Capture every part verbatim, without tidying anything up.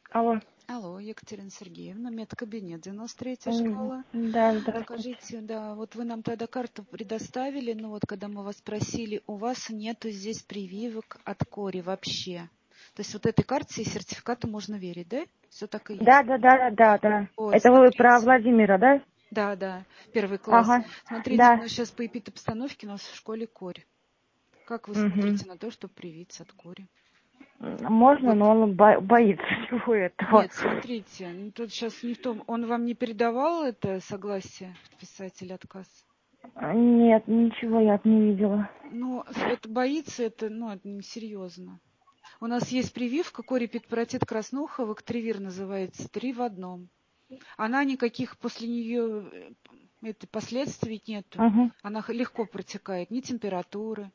Алло. Алло, Екатерина Сергеевна, медкабинет, девяносто третья М, школа. Да, здравствуйте. Скажите, да, вот вы нам тогда карту предоставили, но вот когда мы вас спросили, у вас нету здесь прививок от кори вообще. То есть вот этой карте и сертификату можно верить, да? Все так и Да, есть. да, да, да, да. Вот, Это вы про смотрите. Владимира, да? Да, да, первый класс. Ага. Смотрите, у Да. нас сейчас по эпидобстановке у нас в школе корь. Как вы Угу. смотрите на то, чтобы привиться от кори? Можно, Вот. но он бо- боится всего этого. Нет, смотрите, ну, тут сейчас не в том. Он вам не передавал это согласие подписать или отказ? Нет, ничего я не видела. Ну, с- это боится, это, ну, это несерьезно. У нас есть прививка корепитпаратит краснуха, Вактривир называется, три в одном. Она никаких после нее э, это, последствий нету. Угу. Она х- легко протекает, ни температуры.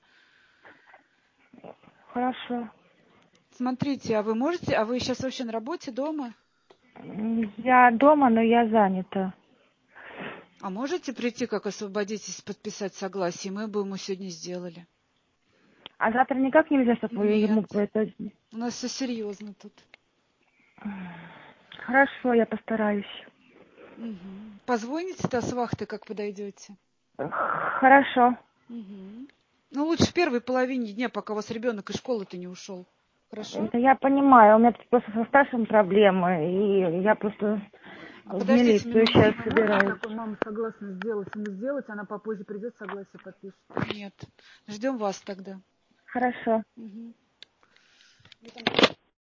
Хорошо. Смотрите, а вы можете, а вы сейчас вообще на работе дома? М, Я дома, но я занята. А можете прийти, как освободитесь, подписать согласие? Мы бы ему сегодня сделали. А завтра никак нельзя, чтобы Нет, ему это... у нас все серьезно тут. Хорошо, я постараюсь. Мгм. Позвоните-то с вахты, как подойдете. Хорошо. Мгм. Ну, лучше в первой половине дня, пока у вас ребенок из школы-то не ушел. Хорошо? Это я понимаю, у меня тут просто со старшим проблемы, и я просто А в подождите милицию минутку. сейчас Мы можем собираюсь. так, мама согласна сделать, ему сделать, она попозже придет, согласие подпишет? Нет. Ждем вас тогда. Хорошо. Мгм.